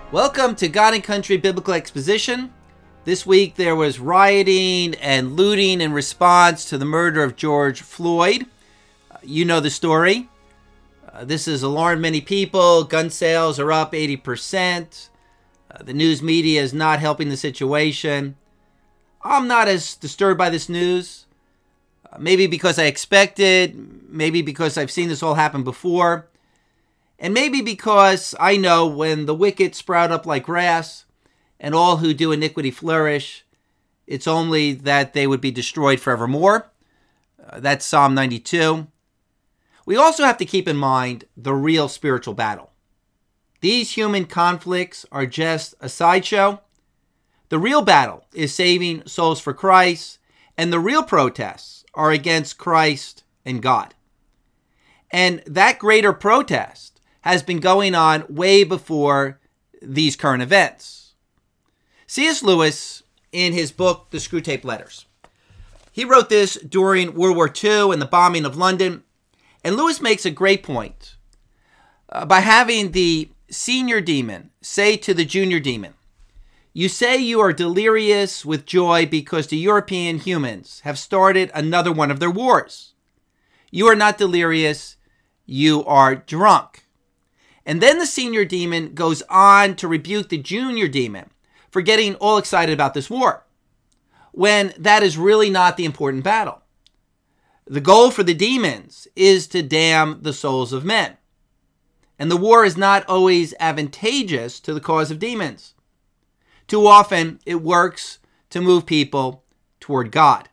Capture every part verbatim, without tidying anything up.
Welcome to God and Country Biblical Exposition. This week there was rioting and looting in response to the murder of George Floyd. Uh, you know the story. Uh, this has alarmed many people. Gun sales are up eighty percent. Uh, the news media is not helping the situation. I'm not as disturbed by this news. Uh, maybe because I expected, maybe because I've seen this all happen before. And maybe because I know when the wicked sprout up like grass and all who do iniquity flourish, it's only that they would be destroyed forevermore. Uh, that's Psalm ninety-two. We also have to keep in mind the real spiritual battle. These human conflicts are just a sideshow. The real battle is saving souls for Christ, and the real protests are against Christ and God. And that greater protest has been going on way before these current events. C S. Lewis, in his book, The Screwtape Letters, he wrote this during World War Two and the bombing of London. And Lewis makes a great point uh, by having the senior demon say to the junior demon, "You say you are delirious with joy because the European humans have started another one of their wars. You are not delirious, you are drunk." And then the senior demon goes on to rebuke the junior demon for getting all excited about this war, when that is really not the important battle. The goal for the demons is to damn the souls of men. And the war is not always advantageous to the cause of demons. Too often, it works to move people toward God.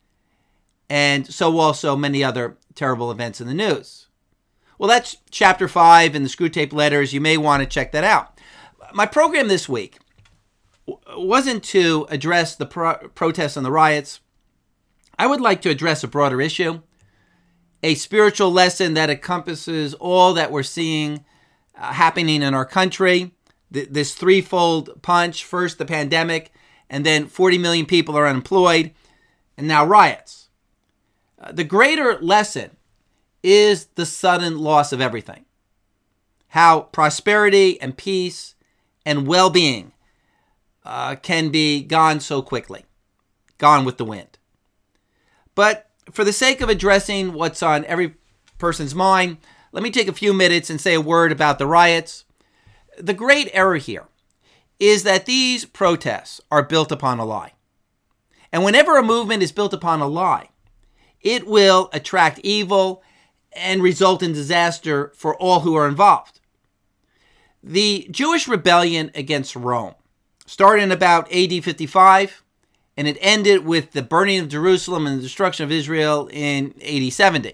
And so also many other terrible events in the news. Well, that's chapter five in the Screwtape Letters. You may want to check that out. My program this week wasn't to address the pro- protests and the riots. I would like to address a broader issue, a spiritual lesson that encompasses all that we're seeing uh, happening in our country. Th- this threefold punch: first the pandemic, and then forty million people are unemployed, and now riots. Uh, the greater lesson is the sudden loss of everything. How prosperity and peace and well-being uh, can be gone so quickly, gone with the wind. But for the sake of addressing what's on every person's mind, let me take a few minutes and say a word about the riots. The great error here is that these protests are built upon a lie. And whenever a movement is built upon a lie, it will attract evil and result in disaster for all who are involved. The Jewish rebellion against Rome started in about A D fifty-five, and it ended with the burning of Jerusalem and the destruction of Israel in A D seventy.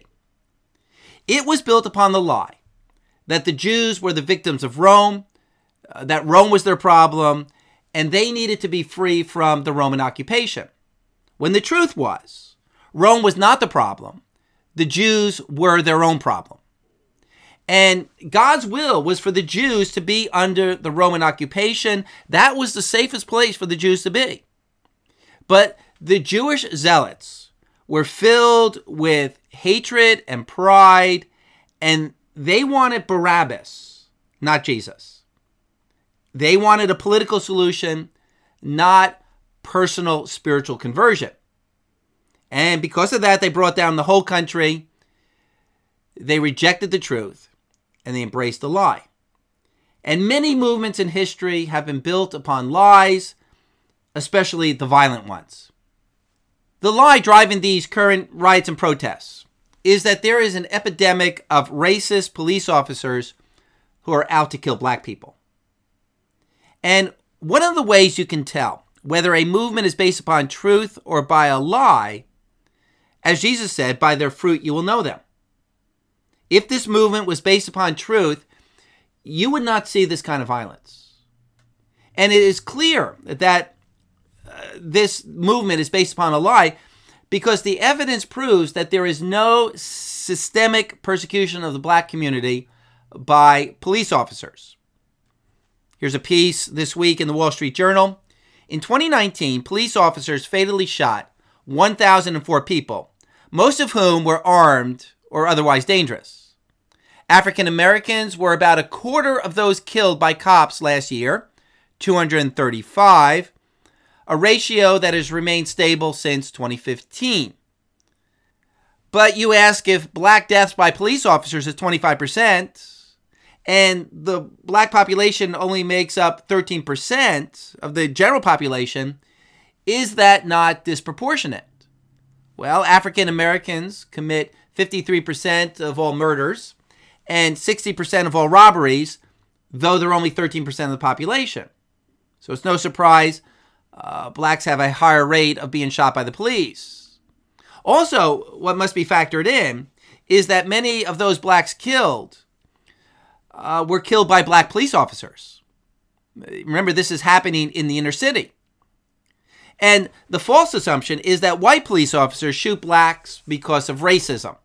It was built upon the lie that the Jews were the victims of Rome, uh, that Rome was their problem, and they needed to be free from the Roman occupation. When the truth was, Rome was not the problem. The Jews were their own problem. And God's will was for the Jews to be under the Roman occupation. That was the safest place for the Jews to be. But the Jewish zealots were filled with hatred and pride, and they wanted Barabbas, not Jesus. They wanted a political solution, not personal spiritual conversion. And because of that, they brought down the whole country. They rejected the truth, and they embraced the lie. And many movements in history have been built upon lies, especially the violent ones. The lie driving these current riots and protests is that there is an epidemic of racist police officers who are out to kill black people. And one of the ways you can tell whether a movement is based upon truth or by a lie, as Jesus said, "By their fruit you will know them." If this movement was based upon truth, you would not see this kind of violence. And it is clear that uh, this movement is based upon a lie because the evidence proves that there is no systemic persecution of the black community by police officers. Here's a piece this week in the Wall Street Journal. In twenty nineteen, police officers fatally shot one thousand four people, most of whom were armed or otherwise dangerous. African Americans were about a quarter of those killed by cops last year, two hundred thirty-five, a ratio that has remained stable since twenty fifteen. But you ask, if black deaths by police officers is twenty-five percent, and the black population only makes up thirteen percent of the general population, is that not disproportionate? Well, African Americans commit fifty-three percent of all murders and sixty percent of all robberies, though they're only thirteen percent of the population. So it's no surprise uh, blacks have a higher rate of being shot by the police. Also, what must be factored in is that many of those blacks killed uh, were killed by black police officers. Remember, this is happening in the inner city. And the false assumption is that white police officers shoot blacks because of racism.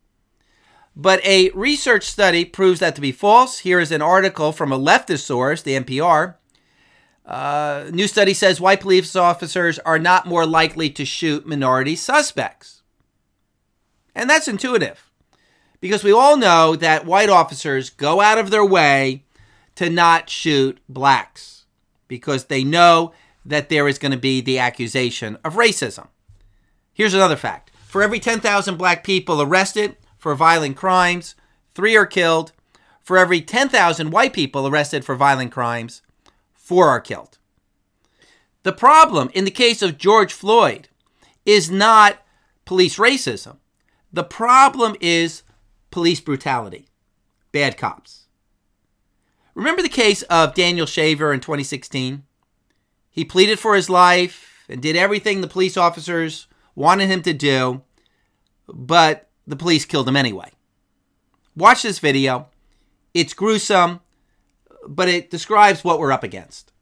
But a research study proves that to be false. Here is an article from a leftist source, the N P R. Uh, new study says white police officers are not more likely to shoot minority suspects. And that's intuitive, because we all know that white officers go out of their way to not shoot blacks because they know that there is going to be the accusation of racism. Here's another fact. For every ten thousand black people arrested for violent crimes, three are killed. For every ten thousand white people arrested for violent crimes, four are killed. The problem in the case of George Floyd is not police racism. The problem is police brutality, bad cops. Remember the case of Daniel Shaver in twenty sixteen? He pleaded for his life and did everything the police officers wanted him to do, but the police killed him anyway. Watch this video. It's gruesome, but it describes what we're up against.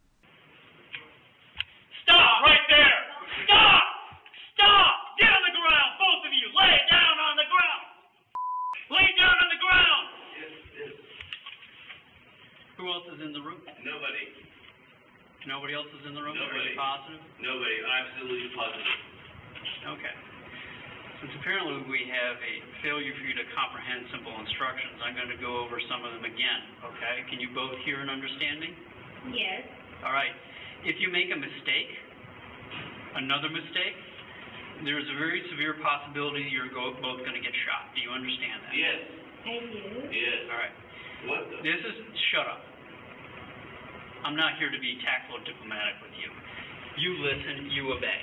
Stop right there! Stop! Stop! Get on the ground, both of you! Lay down on the ground! Lay down on the ground! Yes, yes. Who else is in the room? Nobody. Nobody else is in the room? Nobody. Are you positive? Nobody. Absolutely positive. Okay. Since apparently we have a failure for you to comprehend simple instructions, I'm going to go over some of them again, okay? Can you both hear and understand me? Yes. All right. If you make a mistake, another mistake, there's a very severe possibility you're go- both going to get shot. Do you understand that? Yes. I do. Yes. All right. What the? This is, shut up. I'm not here to be tactful or diplomatic with you. You listen, you obey.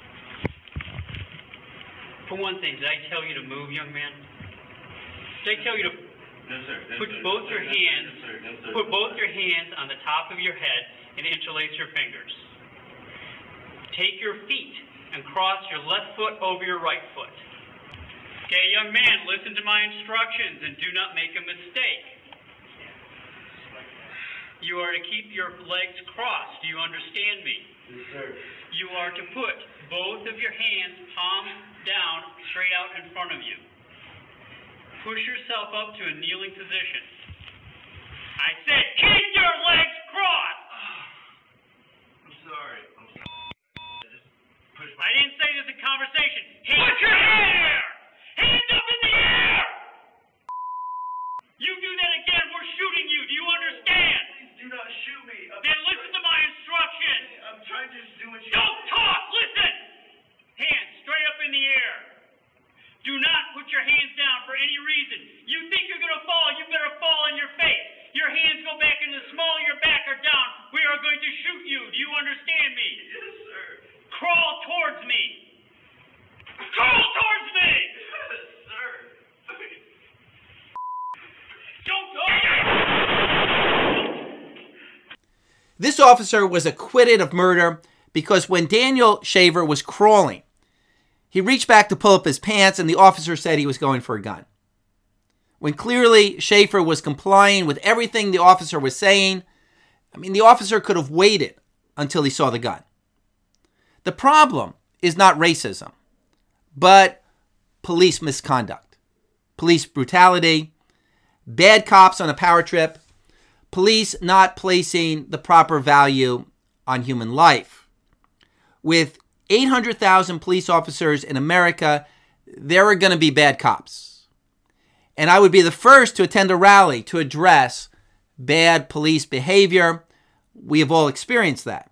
For one thing, did I tell you to move, young man? Did I tell you to No, sir. No, put sir. both no, your sir. hands, No, sir. No, sir. put No, both sir. your hands on the top of your head and interlace your fingers. Take your feet and cross your left foot over your right foot. Okay, young man, listen to my instructions and do not make a mistake. You are to keep your legs crossed. Do you understand me? Yes, sir. You are to put both of your hands palm down straight out in front of you. Push yourself up to a kneeling position. I said keep your legs crossed! I'm sorry. I'm sorry. I just pushed my... I didn't say this in conversation. Hands in the air! Hands up in the air! You do that again, we're shooting you. Do you understand? Please do not shoot me. I'm, Then listen to my instructions. I'm trying to just do what you... Don't talk! Listen! Hands straight up in the air. Do not put your hands down for any reason. You think you're going to fall, you better fall on your face. Your hands go back in the small of your back or down. We are going to shoot you. Do you understand me? Yes, sir. Crawl towards me. Crawl towards me! Yes, sir. Don't talk! This officer was acquitted of murder because when Daniel Shaver was crawling, he reached back to pull up his pants and the officer said he was going for a gun. When clearly Shaver was complying with everything the officer was saying, I mean, the officer could have waited until he saw the gun. The problem is not racism, but police misconduct, police brutality, bad cops on a power trip, police not placing the proper value on human life. With eight hundred thousand police officers in America, there are going to be bad cops. And I would be the first to attend a rally to address bad police behavior. We have all experienced that.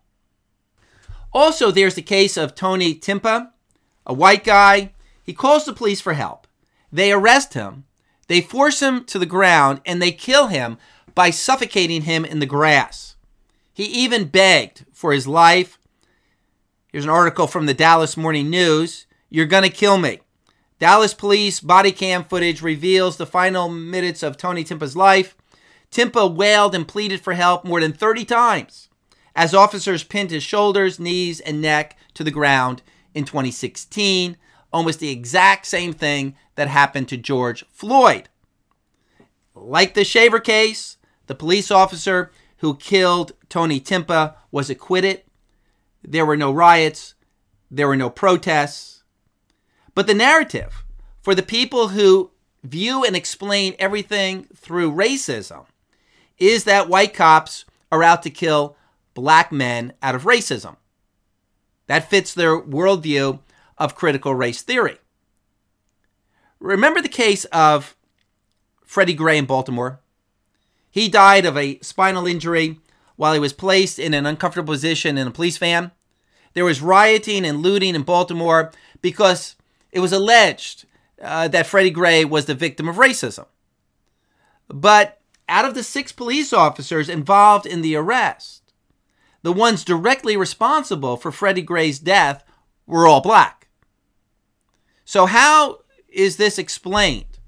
Also, there's the case of Tony Timpa, a white guy. He calls the police for help. They arrest him. They force him to the ground, and they kill him by suffocating him in the grass. He even begged for his life. Here's an article from the Dallas Morning News. "You're gonna kill me." Dallas police body cam footage reveals the final minutes of Tony Timpa's life. Timpa wailed and pleaded for help more than thirty times as officers pinned his shoulders, knees, and neck to the ground in twenty sixteen, almost the exact same thing that happened to George Floyd. Like the Shaver case, the police officer who killed Tony Timpa was acquitted. There were no riots. There were no protests. But the narrative for the people who view and explain everything through racism is that white cops are out to kill black men out of racism. That fits their worldview of critical race theory. Remember the case of Freddie Gray in Baltimore? He died of a spinal injury while he was placed in an uncomfortable position in a police van. There was rioting and looting in Baltimore because it was alleged uh, that Freddie Gray was the victim of racism. But out of the six police officers involved in the arrest, the ones directly responsible for Freddie Gray's death were all black. So how is this explained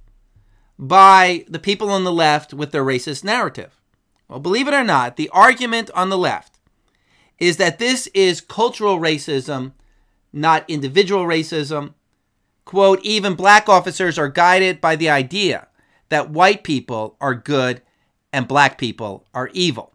by the people on the left with their racist narrative? Well, believe it or not, the argument on the left is that this is cultural racism, not individual racism. Quote, even black officers are guided by the idea that white people are good and black people are evil.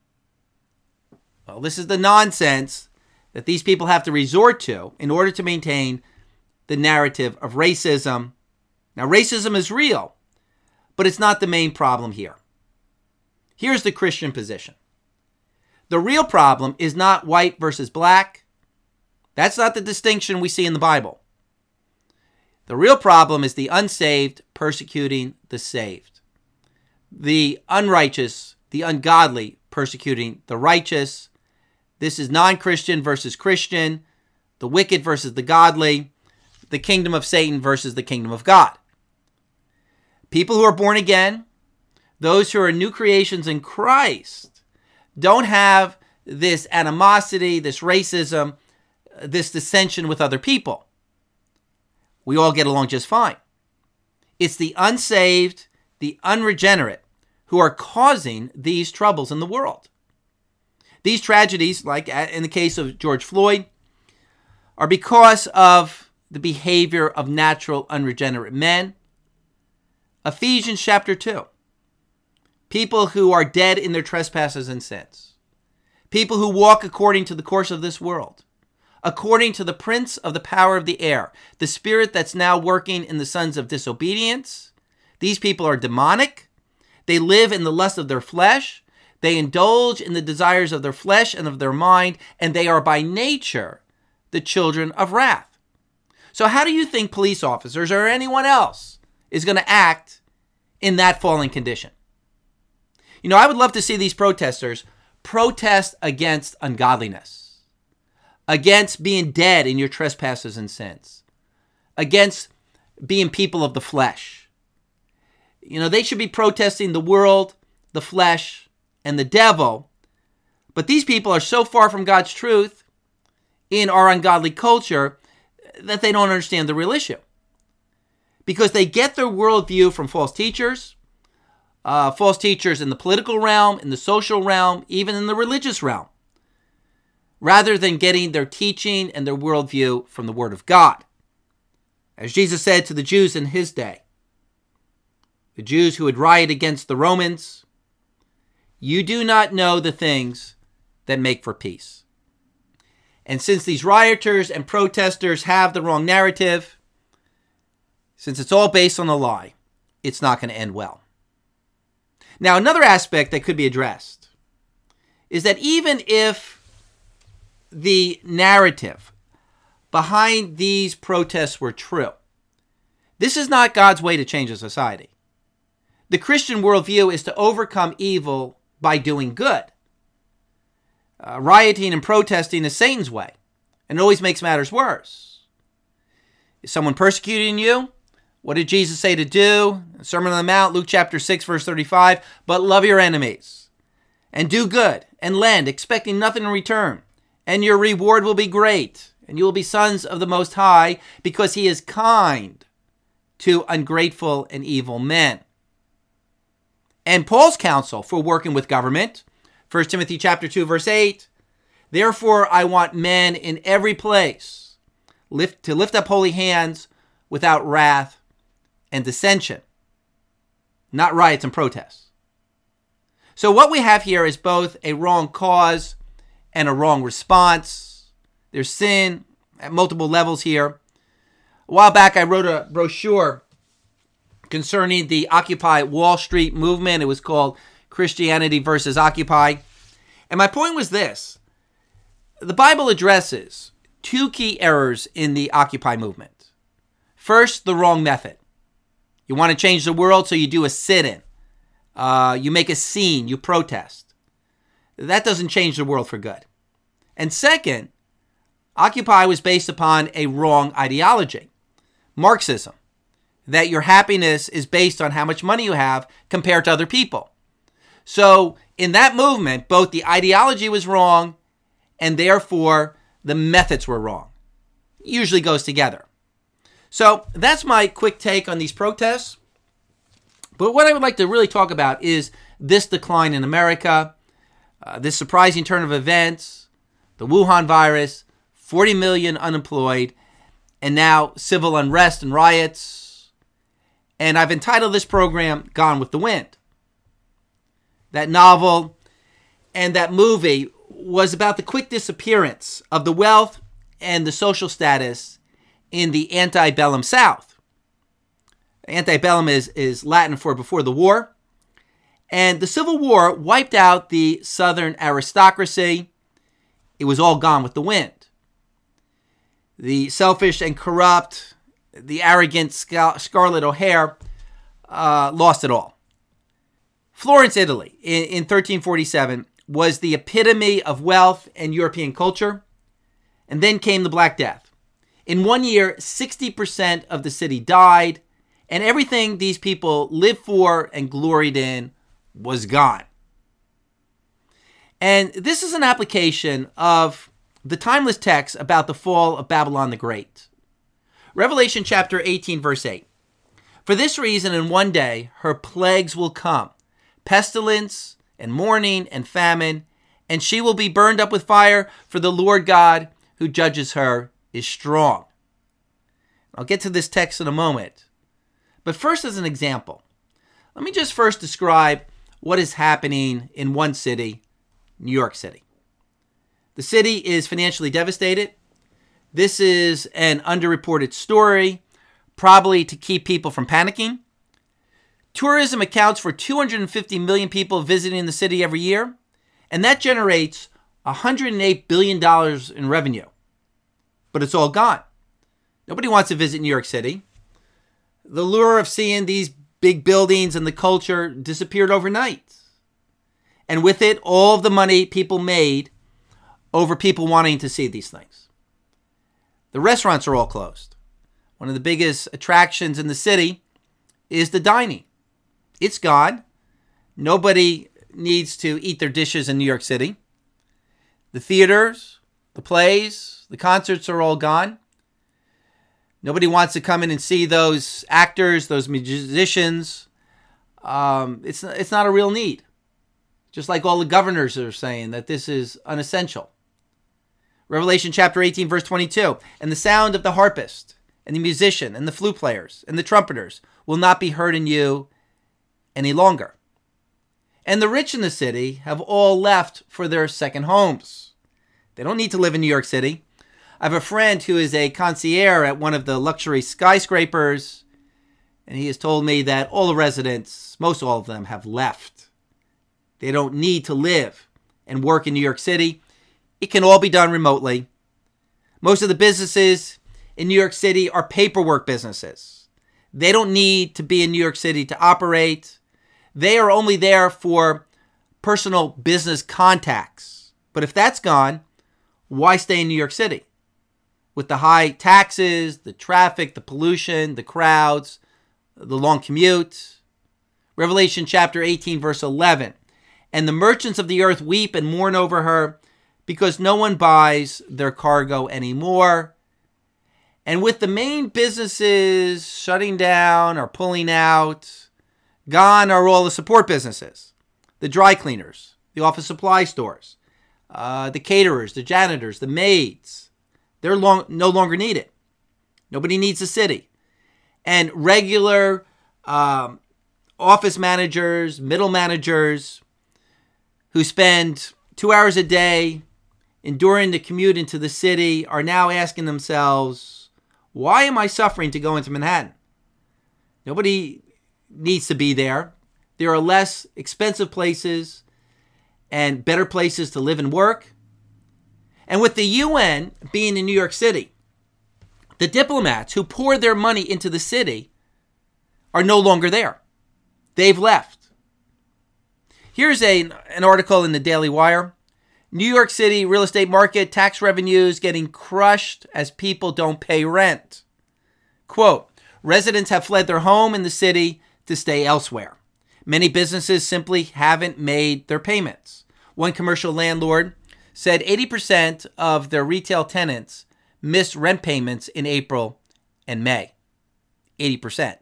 Well, this is the nonsense that these people have to resort to in order to maintain the narrative of racism. Now, racism is real, but it's not the main problem here. Here's the Christian position. The real problem is not white versus black. That's not the distinction we see in the Bible. The real problem is the unsaved persecuting the saved. The unrighteous, the ungodly persecuting the righteous. This is non-Christian versus Christian, the wicked versus the godly, the kingdom of Satan versus the kingdom of God. People who are born again, those who are new creations in Christ, don't have this animosity, this racism, this dissension with other people. We all get along just fine. It's the unsaved, the unregenerate, who are causing these troubles in the world. These tragedies, like in the case of George Floyd, are because of the behavior of natural unregenerate men. Ephesians chapter two. People who are dead in their trespasses and sins. People who walk according to the course of this world. According to the prince of the power of the air, the spirit that's now working in the sons of disobedience. These people are demonic. They live in the lust of their flesh. They indulge in the desires of their flesh and of their mind, and they are by nature the children of wrath. So how do you think police officers or anyone else is going to act in that fallen condition? You know, I would love to see these protesters protest against ungodliness, against being dead in your trespasses and sins, against being people of the flesh. You know, they should be protesting the world, the flesh, and the devil. But these people are so far from God's truth in our ungodly culture that they don't understand the real issue. Because they get their worldview from false teachers, uh, false teachers in the political realm, in the social realm, even in the religious realm, rather than getting their teaching and their worldview from the Word of God. As Jesus said to the Jews in his day, the Jews who had rioted against the Romans, you do not know the things that make for peace. And since these rioters and protesters have the wrong narrative, since it's all based on a lie, it's not going to end well. Now, another aspect that could be addressed is that even if the narrative behind these protests were true, this is not God's way to change a society. The Christian worldview is to overcome evil by doing good. Uh, rioting and protesting is Satan's way, and it always makes matters worse. Is someone persecuting you? What did Jesus say to do? Sermon on the Mount, Luke chapter six, verse thirty-five. But love your enemies, and do good, and lend, expecting nothing in return. And your reward will be great, and you will be sons of the Most High, because he is kind to ungrateful and evil men. And Paul's counsel for working with government, First Timothy chapter two, verse eight. Therefore, I want men in every place lift, to lift up holy hands without wrath and dissension, not riots and protests. So what we have here is both a wrong cause and a wrong response. There's sin at multiple levels here. A while back, I wrote a brochure concerning the Occupy Wall Street movement. It was called Christianity versus Occupy. And my point was this. The Bible addresses two key errors in the Occupy movement. First, the wrong method. You want to change the world, so you do a sit-in. Uh, you make a scene. You protest. That doesn't change the world for good. And second, Occupy was based upon a wrong ideology. Marxism. That your happiness is based on how much money you have compared to other people. So in that movement, both the ideology was wrong and therefore the methods were wrong. It usually goes together. So that's my quick take on these protests. But what I would like to really talk about is this decline in America, uh, this surprising turn of events, the Wuhan virus, forty million unemployed, and now civil unrest and riots. And I've entitled this program, Gone with the Wind. That novel and that movie was about the quick disappearance of the wealth and the social status in the antebellum South. Antebellum is, is Latin for before the war. And the Civil War wiped out the Southern aristocracy. It was all gone with the wind. The selfish and corrupt, the arrogant Scar- Scarlett O'Hara uh, lost it all. Florence, Italy, in, in thirteen forty-seven, was the epitome of wealth and European culture. And then came the Black Death. In one year, sixty percent of the city died, and everything these people lived for and gloried in was gone. And this is an application of the timeless text about the fall of Babylon the Great. Revelation chapter eighteen, verse eight. For this reason, in one day, her plagues will come, pestilence and mourning and famine, and she will be burned up with fire, for the Lord God who judges her is strong. I'll get to this text in a moment. But first, as an example, let me just first describe what is happening in one city, New York City. The city is financially devastated. This is an underreported story, probably to keep people from panicking. Tourism accounts for two hundred fifty million people visiting the city every year, and that generates one hundred eight billion dollars in revenue. But it's all gone. Nobody wants to visit New York City. The lure of seeing these big buildings and the culture disappeared overnight. And with it, all of the money people made over people wanting to see these things. The restaurants are all closed. One of the biggest attractions in the city is the dining. It's gone. Nobody needs to eat their dishes in New York City. The theaters, the plays, the concerts are all gone. Nobody wants to come in and see those actors, those musicians. Um, it's, it's not a real need. Just like all the governors are saying that this is unessential. Revelation chapter eighteen, verse twenty-two. And the sound of the harpist, and the musician, and the flute players, and the trumpeters will not be heard in you any longer. And the rich in the city have all left for their second homes. They don't need to live in New York City. I have a friend who is a concierge at one of the luxury skyscrapers, and he has told me that all the residents, most all of them, have left. They don't need to live and work in New York City. It can all be done remotely. Most of the businesses in New York City are paperwork businesses. They don't need to be in New York City to operate. They are only there for personal business contacts. But if that's gone, why stay in New York City? With the high taxes, the traffic, the pollution, the crowds, the long commute. Revelation chapter eighteen, verse eleven. And the merchants of the earth weep and mourn over her, because no one buys their cargo anymore. And with the main businesses shutting down or pulling out, gone are all the support businesses, the dry cleaners, the office supply stores, uh, the caterers, the janitors, the maids. They're long, no longer needed. Nobody needs the city. And regular um, office managers, middle managers who spend two hours a day enduring the commute into the city are now asking themselves, why am I suffering to go into Manhattan? Nobody needs to be there. There are less expensive places and better places to live and work. And with the U N being in New York City, the diplomats who poured their money into the city are no longer there. They've left. Here's a, an article in the Daily Wire. New York City real estate market, tax revenues getting crushed as people don't pay rent. Quote, residents have fled their home in the city to stay elsewhere. Many businesses simply haven't made their payments. One commercial landlord said eighty percent of their retail tenants missed rent payments in April and May. eighty percent.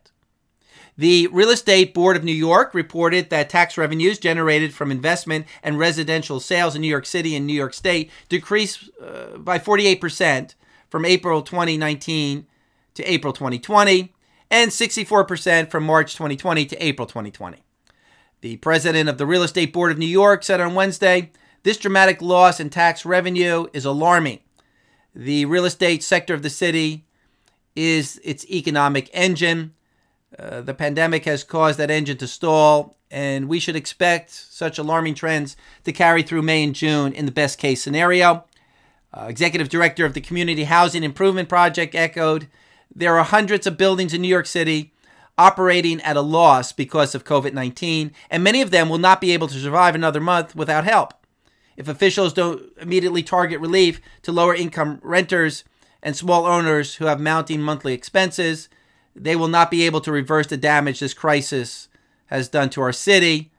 The Real Estate Board of New York reported that tax revenues generated from investment and residential sales in New York City and New York State decreased uh, by forty-eight percent from April twenty nineteen to April twenty twenty and sixty-four percent from March twenty twenty to April twenty twenty. The president of the Real Estate Board of New York said on Wednesday, this dramatic loss in tax revenue is alarming. The real estate sector of the city is its economic engine. Uh, the pandemic has caused that engine to stall, and we should expect such alarming trends to carry through May and June in the best case scenario. Uh, Executive Director of the Community Housing Improvement Project echoed, there are hundreds of buildings in New York City operating at a loss because of covid nineteen, and many of them will not be able to survive another month without help. If officials don't immediately target relief to lower income renters and small owners who have mounting monthly expenses, they will not be able to reverse the damage this crisis has done to our city.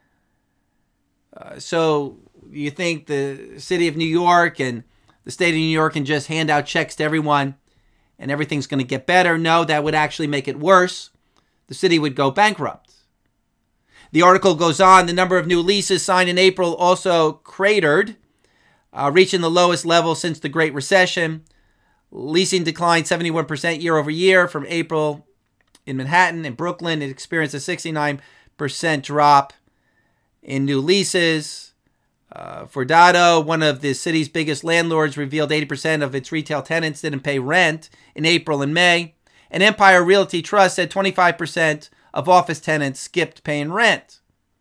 Uh, so you think the city of New York and the state of New York can just hand out checks to everyone and everything's going to get better? No, that would actually make it worse. The city would go bankrupt. The article goes on, the number of new leases signed in April also cratered, uh, reaching the lowest level since the Great Recession. Leasing declined seventy-one percent year over year from April in Manhattan. In Brooklyn, it experienced a sixty-nine percent drop in new leases. Uh, Fordado, one of the city's biggest landlords, revealed eighty percent of its retail tenants didn't pay rent in April and May. And Empire Realty Trust said twenty-five percent of office tenants skipped paying rent.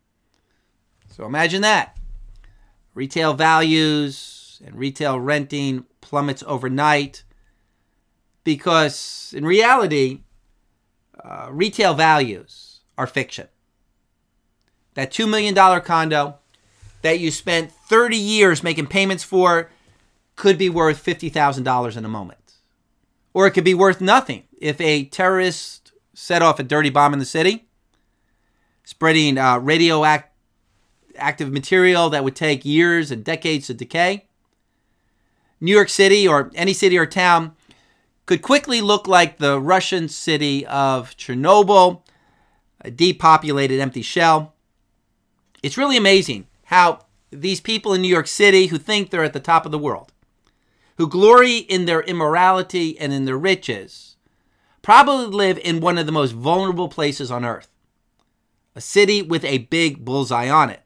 So imagine that. Retail values and retail renting plummets overnight because in reality, uh, retail values are fiction. That two million dollars condo that you spent thirty years making payments for could be worth fifty thousand dollars in a moment. Or it could be worth nothing if a terrorist set off a dirty bomb in the city, spreading uh, radioactive material that would take years and decades to decay. New York City, or any city or town, could quickly look like the Russian city of Chernobyl, a depopulated empty shell. It's really amazing how these people in New York City who think they're at the top of the world, who glory in their immorality and in their riches, probably live in one of the most vulnerable places on earth. A city with a big bullseye on it.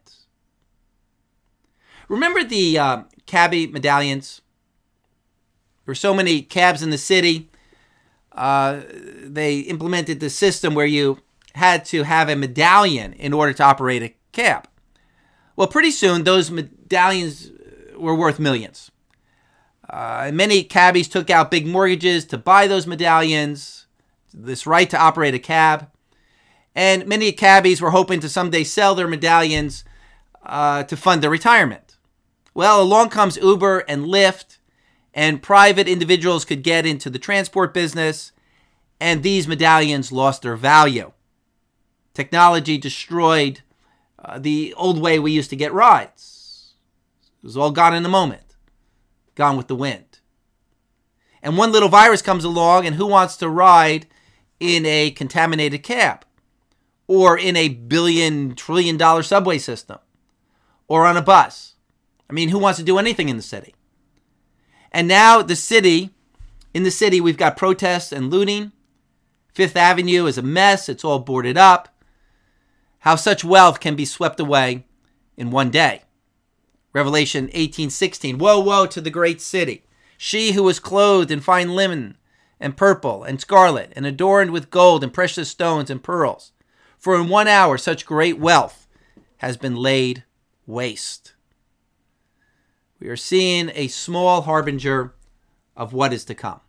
Remember the uh, cabbie medallions? There were so many cabs in the city. Uh, they implemented the system where you had to have a medallion in order to operate a cab. Well, pretty soon those medallions were worth millions. Uh, many cabbies took out big mortgages to buy those medallions, this right to operate a cab. And many cabbies were hoping to someday sell their medallions uh, to fund their retirement. Well, along comes Uber and Lyft, and private individuals could get into the transport business, and these medallions lost their value. Technology destroyed uh, the old way we used to get rides. It was all gone in a moment, gone with the wind. And one little virus comes along, and who wants to ride in a contaminated cab? Or in a billion, trillion dollar subway system? Or on a bus? I mean, who wants to do anything in the city? And now the city, in the city, we've got protests and looting. Fifth Avenue is a mess. It's all boarded up. How such wealth can be swept away in one day. Revelation eighteen sixteen. Woe, woe to the great city, she who was clothed in fine linen and purple and scarlet and adorned with gold and precious stones and pearls. For in one hour such great wealth has been laid waste. We are seeing a small harbinger of what is to come.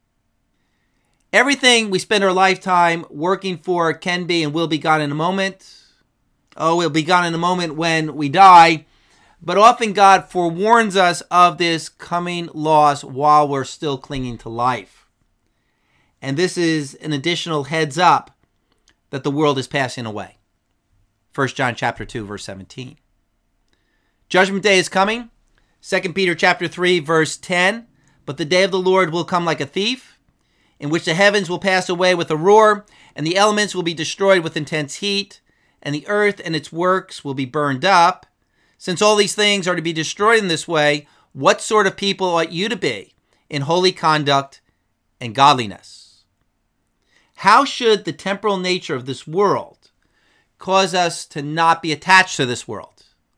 Everything we spend our lifetime working for can be and will be gone in a moment. Oh, it'll be gone in a moment when we die. But often God forewarns us of this coming loss while we're still clinging to life. And this is an additional heads up that the world is passing away. First John chapter two, verse seventeen. Judgment day is coming. Second Peter chapter three, verse ten. But the day of the Lord will come like a thief, in which the heavens will pass away with a roar, and the elements will be destroyed with intense heat, and the earth and its works will be burned up. Since all these things are to be destroyed in this way, what sort of people ought you to be in holy conduct and godliness? How should the temporal nature of this world cause us to not be attached to this world?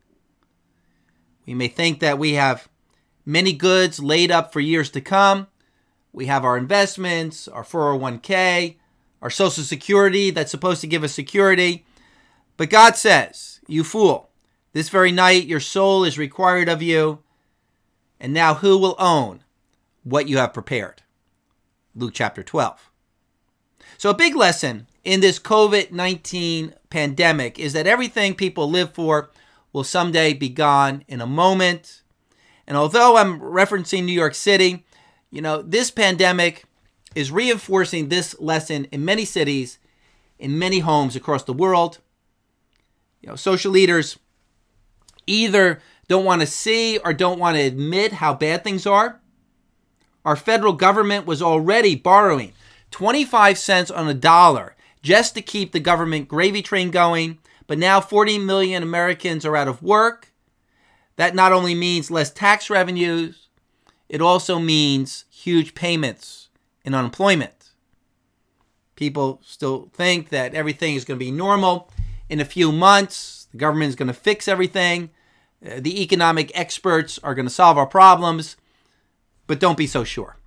We may think that we have many goods laid up for years to come. We have our investments, our four oh one k, our Social Security that's supposed to give us security. But God says, you fool, this very night your soul is required of you. And now who will own what you have prepared? Luke chapter twelve. So a big lesson in this covid nineteen pandemic is that everything people live for will someday be gone in a moment. And although I'm referencing New York City, you know, this pandemic is reinforcing this lesson in many cities, in many homes across the world. You know, social leaders either don't want to see or don't want to admit how bad things are. Our federal government was already borrowing twenty-five cents on a dollar just to keep the government gravy train going. But now forty million Americans are out of work. That not only means less tax revenues, it also means huge payments in unemployment. People still think that everything is going to be normal. In a few months, the government is going to fix everything. Uh, the economic experts are going to solve our problems. But don't be so sure.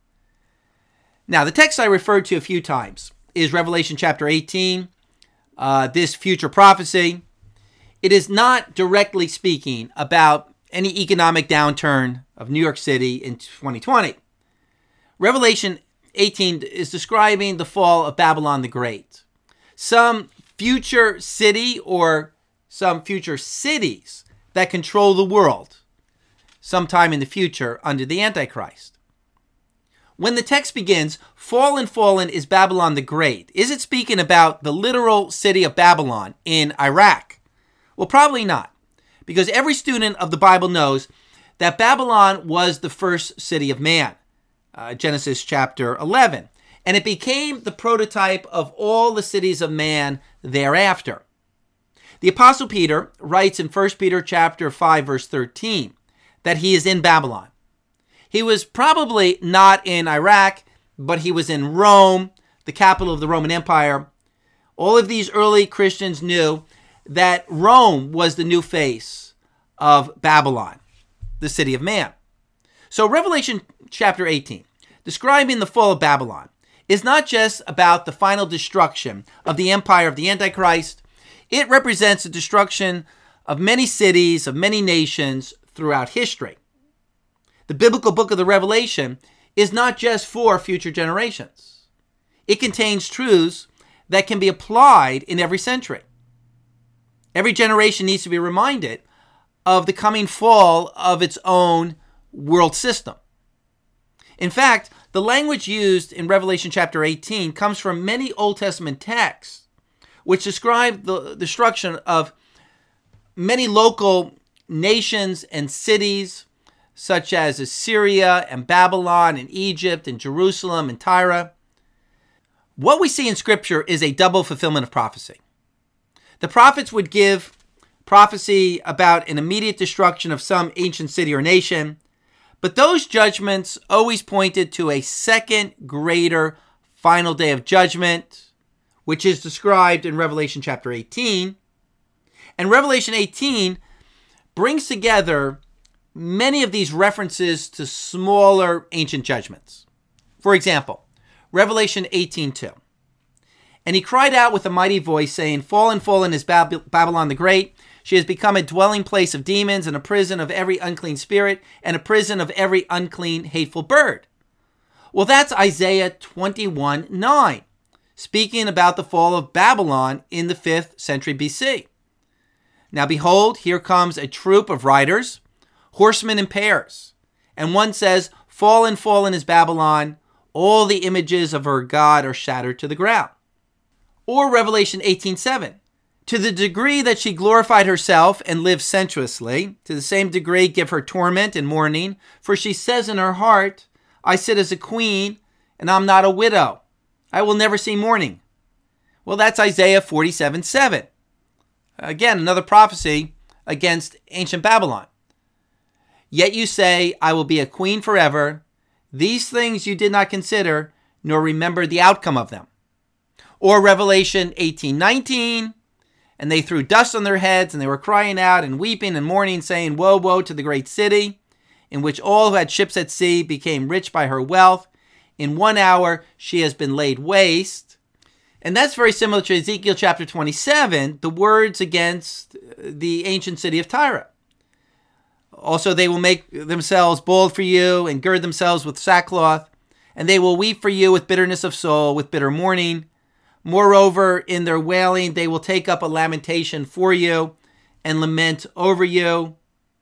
Now, the text I referred to a few times is Revelation chapter eighteen. Uh, this future prophecy. It is not directly speaking about any economic downturn of New York City in twenty twenty. Revelation eighteen is describing the fall of Babylon the Great. Some future city or some future cities that control the world sometime in the future under the Antichrist. When the text begins, fallen, fallen is Babylon the Great. Is it speaking about the literal city of Babylon in Iraq? Well, probably not, because every student of the Bible knows that Babylon was the first city of man, uh, Genesis chapter eleven, and it became the prototype of all the cities of man thereafter. The Apostle Peter writes in First Peter chapter five, verse thirteen, that he is in Babylon. He was probably not in Iraq, but he was in Rome, the capital of the Roman Empire. All of these early Christians knew that Rome was the new face of Babylon, the city of man. So Revelation chapter eighteen, describing the fall of Babylon, is not just about the final destruction of the empire of the Antichrist. It represents the destruction of many cities, of many nations throughout history. The biblical book of the Revelation is not just for future generations. It contains truths that can be applied in every century. Every generation needs to be reminded of the coming fall of its own world system. In fact, the language used in Revelation chapter eighteen comes from many Old Testament texts which describe the destruction of many local nations and cities such as Assyria and Babylon and Egypt and Jerusalem and Tyre. What we see in Scripture is a double fulfillment of prophecy. The prophets would give prophecy about an immediate destruction of some ancient city or nation, but those judgments always pointed to a second, greater, final day of judgment, which is described in Revelation chapter eighteen. And Revelation eighteen brings together many of these references to smaller ancient judgments. For example, Revelation eighteen two. And he cried out with a mighty voice, saying, Fallen, fallen is Bab- Babylon the Great. She has become a dwelling place of demons and a prison of every unclean spirit and a prison of every unclean, hateful bird. Well, that's Isaiah twenty-one nine, speaking about the fall of Babylon in the fifth century B C. Now behold, here comes a troop of riders, horsemen in pairs. And one says, Fallen, fallen is Babylon. All the images of her God are shattered to the ground. Or Revelation eighteen seven. To the degree that she glorified herself and lived sensuously, to the same degree give her torment and mourning. For she says in her heart, I sit as a queen, and I'm not a widow. I will never see mourning. Well, that's Isaiah forty-seven seven. Again, another prophecy against ancient Babylon. Yet you say, I will be a queen forever. These things you did not consider, nor remember the outcome of them. Or Revelation eighteen nineteen. And they threw dust on their heads, and they were crying out and weeping and mourning, saying, Woe, woe to the great city, in which all who had ships at sea became rich by her wealth. In one hour she has been laid waste. And that's very similar to Ezekiel chapter twenty-seven, the words against the ancient city of Tyre. Also, they will make themselves bald for you and gird themselves with sackcloth, and they will weep for you with bitterness of soul, with bitter mourning. Moreover, in their wailing, they will take up a lamentation for you and lament over you.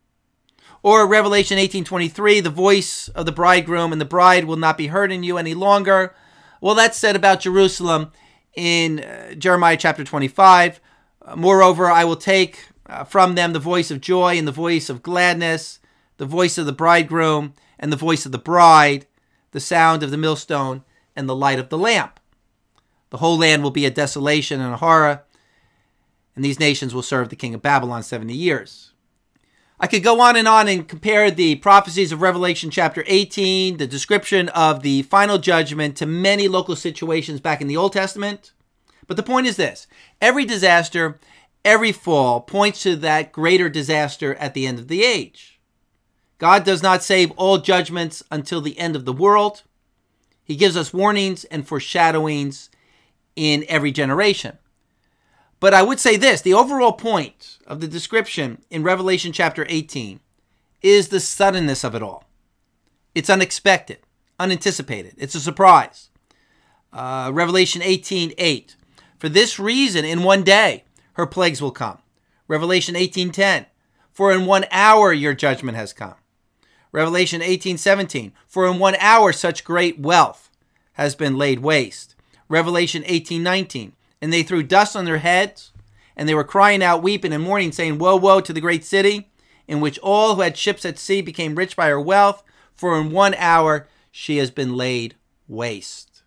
Or Revelation eighteen twenty-three, the voice of the bridegroom and the bride will not be heard in you any longer. Well, that's said about Jerusalem in uh, Jeremiah chapter twenty-five. Uh, moreover, I will take uh, from them the voice of joy and the voice of gladness, the voice of the bridegroom and the voice of the bride, the sound of the millstone and the light of the lamp. The whole land will be a desolation and a horror, and these nations will serve the king of Babylon seventy years. I could go on and on and compare the prophecies of Revelation chapter eighteen, the description of the final judgment, to many local situations back in the Old Testament. But the point is this: every disaster, every fall points to that greater disaster at the end of the age. God does not save all judgments until the end of the world. He gives us warnings and foreshadowings in every generation. But I would say this, the overall point of the description in Revelation chapter eighteen is the suddenness of it all. It's unexpected, unanticipated. It's a surprise. Uh, Revelation eighteen eight. For this reason, in one day, her plagues will come. Revelation eighteen ten. For in one hour your judgment has come. Revelation eighteen seventeen. For in one hour such great wealth has been laid waste. Revelation eighteen nineteen. And they threw dust on their heads, and they were crying out, weeping and mourning, saying, Woe, woe to the great city, in which all who had ships at sea became rich by her wealth, for in one hour she has been laid waste.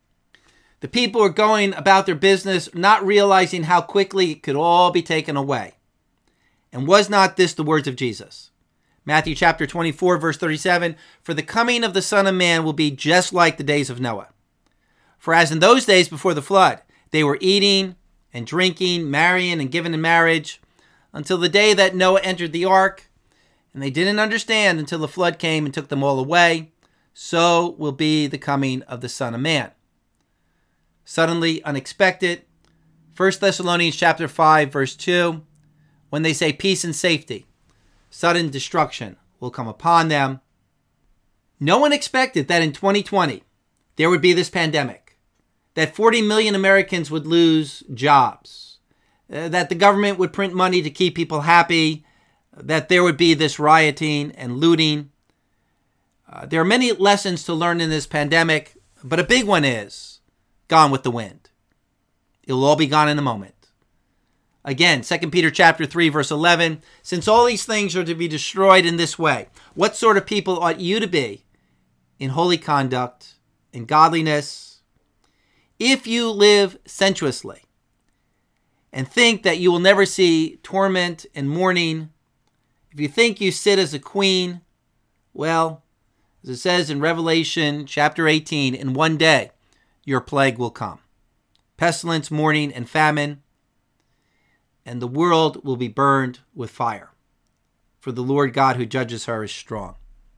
The people were going about their business, not realizing how quickly it could all be taken away. And was not this the words of Jesus? Matthew chapter twenty-four, verse thirty-seven, For the coming of the Son of Man will be just like the days of Noah. For as in those days before the flood, they were eating and drinking, marrying and giving in marriage, until the day that Noah entered the ark, and they didn't understand until the flood came and took them all away, so will be the coming of the Son of Man. Suddenly, unexpected. First Thessalonians chapter five, verse two, when they say peace and safety, sudden destruction will come upon them. No one expected that in twenty twenty there would be this pandemic. that forty million Americans would lose jobs, uh, that the government would print money to keep people happy, that there would be this rioting and looting. Uh, there are many lessons to learn in this pandemic, but a big one is gone with the wind. It will all be gone in a moment. Again, Second Peter chapter three, verse eleven, since all these things are to be destroyed in this way, what sort of people ought you to be in holy conduct, in godliness, if you live sensuously and think that you will never see torment and mourning, if you think you sit as a queen, well, as it says in Revelation chapter eighteen, in one day your plague will come. Pestilence, mourning, and famine, and the world will be burned with fire. For the Lord God who judges her is strong.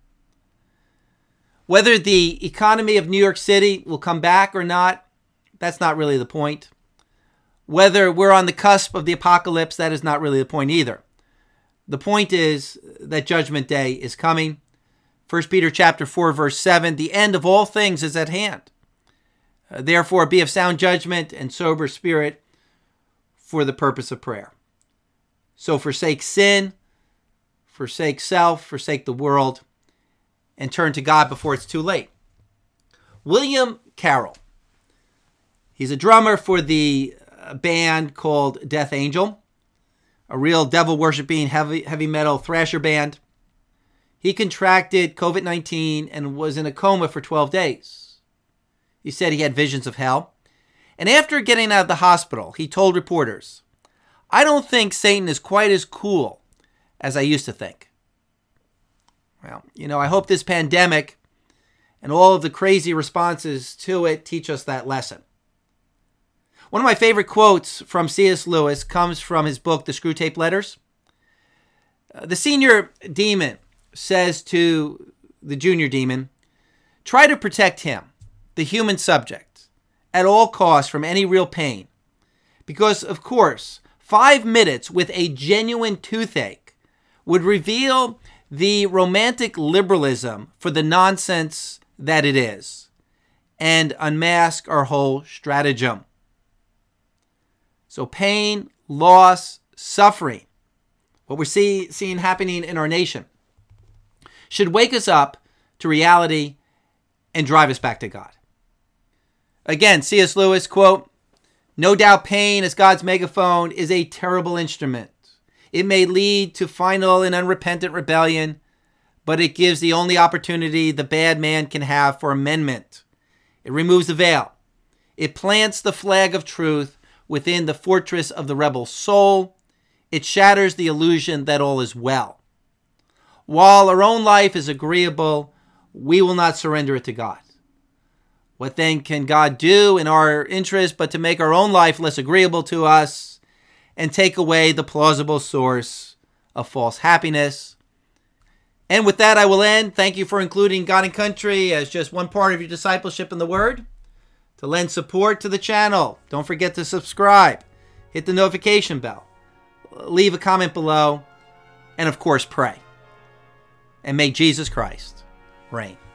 Whether the economy of New York City will come back or not, that's not really the point. Whether we're on the cusp of the apocalypse, that is not really the point either. The point is that Judgment Day is coming. First Peter chapter four, verse seven, the end of all things is at hand. Uh, therefore, be of sound judgment and sober spirit for the purpose of prayer. So forsake sin, forsake self, forsake the world, and turn to God before it's too late. William Carroll. He's a drummer for the band called Death Angel, a real devil-worshipping heavy, heavy metal thrasher band. He contracted covid nineteen and was in a coma for twelve days. He said he had visions of hell. And after getting out of the hospital, he told reporters, I don't think Satan is quite as cool as I used to think. Well, you know, I hope this pandemic and all of the crazy responses to it teach us that lesson. One of my favorite quotes from C S Lewis comes from his book, The Screwtape Letters. Uh, the senior demon says to the junior demon, try to protect him, the human subject, at all costs from any real pain. Because, of course, five minutes with a genuine toothache would reveal the romantic liberalism for the nonsense that it is and unmask our whole stratagem. So pain, loss, suffering, what we're see, seeing happening in our nation, should wake us up to reality and drive us back to God. Again, C S Lewis, quote, no doubt pain as God's megaphone is a terrible instrument. It may lead to final and unrepentant rebellion, but it gives the only opportunity the bad man can have for amendment. It removes the veil. It plants the flag of truth within the fortress of the rebel soul. It shatters the illusion that all is well. While our own life is agreeable, we will not surrender it to God. What then can God do in our interest but to make our own life less agreeable to us and take away the plausible source of false happiness? And with that, I will end. Thank you for including God and Country as just one part of your discipleship in the Word. To lend support to the channel, don't forget to subscribe, hit the notification bell, leave a comment below, and of course, pray. And may Jesus Christ reign.